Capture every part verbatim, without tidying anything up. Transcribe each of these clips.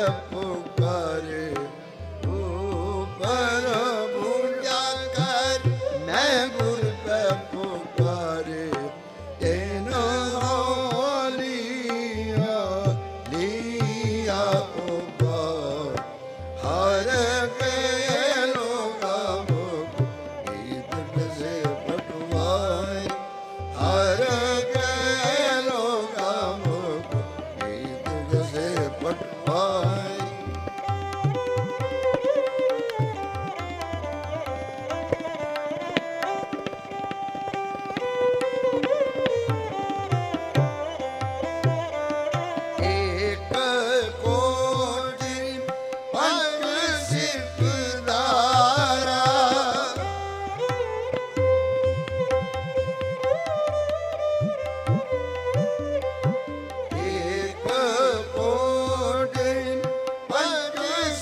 पुकारे ऊपर भूजा कर मैं गुर पे पुकारे तेन लिया लिया ऊपर हर के लोगा मुख गीत से पटवाए हर के लोगा मुख गीत से पटवाए एक कोटि पंग सिकदारा एक कोटि पंग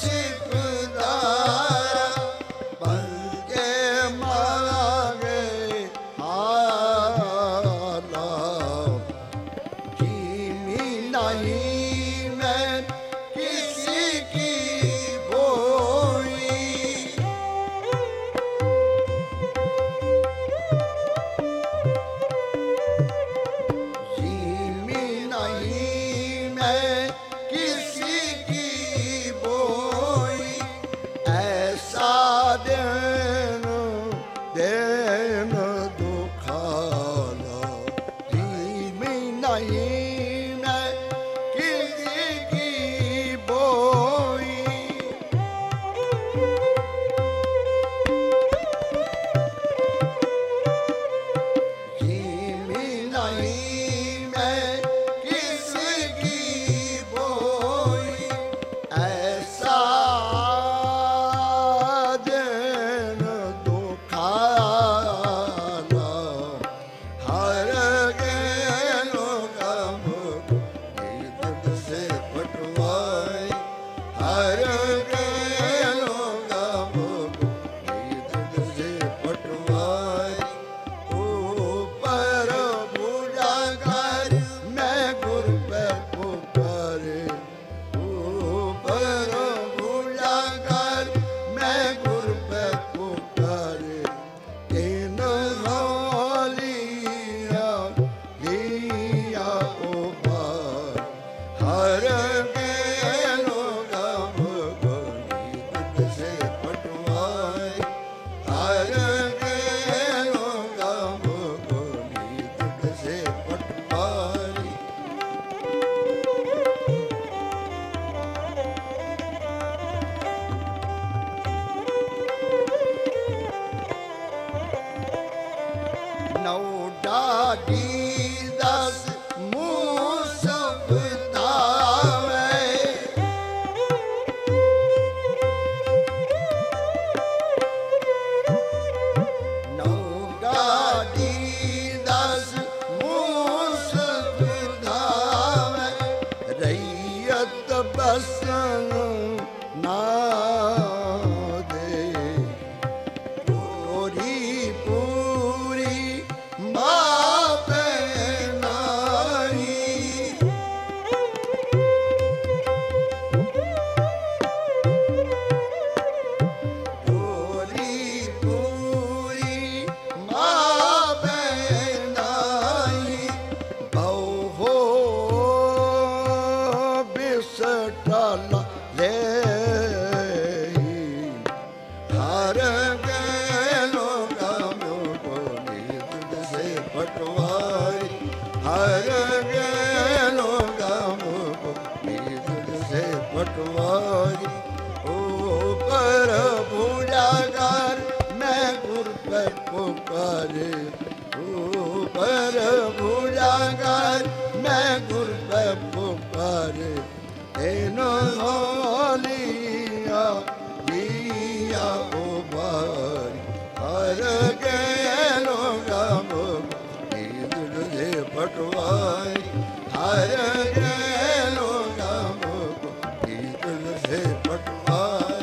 सिकदारा पंगे मांगे हाला कीमी नहीं मैं किसी की बोई कीमी नहीं मैं किसी की बोई ऐसा दिन दिन दुखाला कीमी नहीं मैं किसी की बोई कीमी नहीं मैं किसी की बोई ऐसा दिन दुखाला हर गेलो गम गीत से पटवाए हर गेलो गम गीत से पटवाए ऊपर भूजा कर मैं गुर पे पुकारे ऊपर भूजा कर मैं गुर पे पुकारे तीन लिया लिया ऊपर हर गेलो गम गीत से पटवाए हर गेलो गम गीत से पटवाए नौ डाडी दस मुँह सब दावे नौ डाडी दस मुँह सब दावे रैयत बसन ना दे पूरी पूरी बाप नारी पूरी पूरी बाप नारी बहु बिसटला ले हर गेलो गम गीत से पटवाए हर गेलो गम गीत से पटवाए ऊपर भूजा कर मैं गुर पे पुकारे ऊपर भूजा कर मैं गुर पे पुकारे तेन लिया लिया उबार हर गेलो गम गीत से पटवाए हर गेलो गम गीत से पटवाए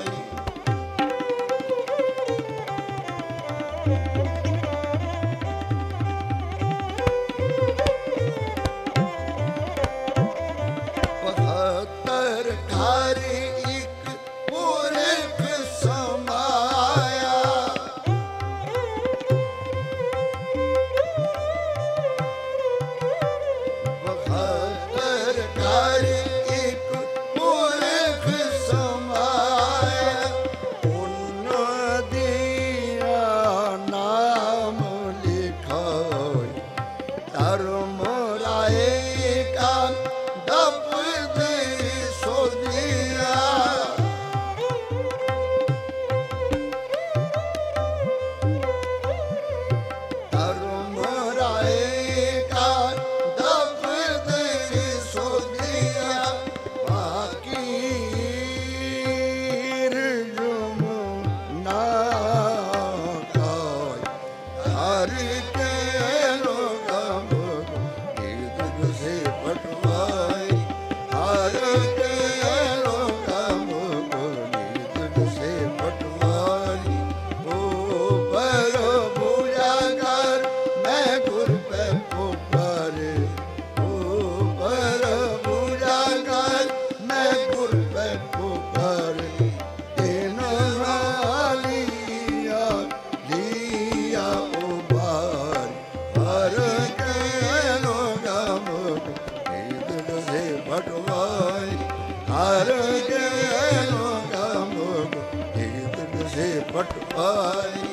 पटवारी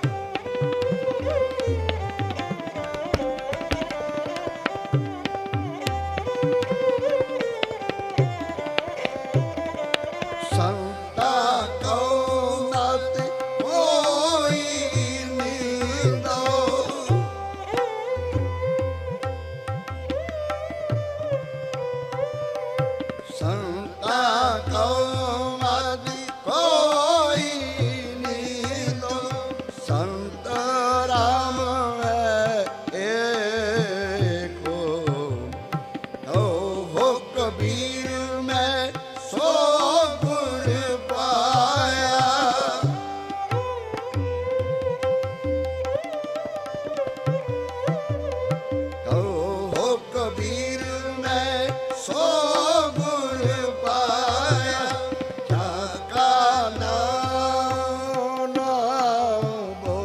संता को मत कोई नींदो संता को मत कोई नींदो संत राम है एको तो हो कबीर में सो गुण पाया तो हो कबीर में सो गुण पाया क्या का नाम नाम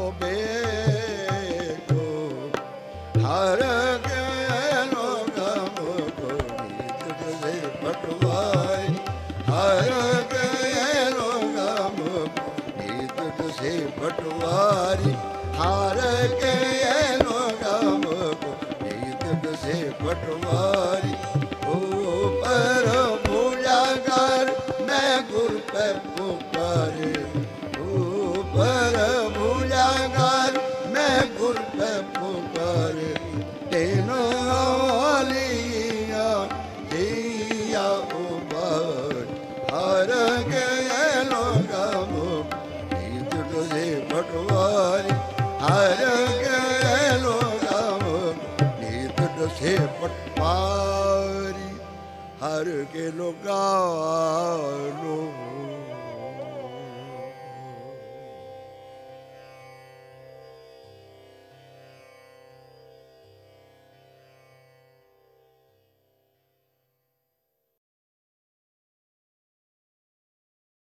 बेको हर गलो गम को नीत से पटवाई हर गलो गम नीत से पटवारी हर गलो गम को नीत से पटवारी ओ पर भूलागर मैं गुर पे पुकारे ओ पर भूलागर मैं गुर पे पुकारे तेनो लिया दिया उबार हर गलो गम नीत से पटवारी हर गलो गम नीत से पटवारी हर के लो गालो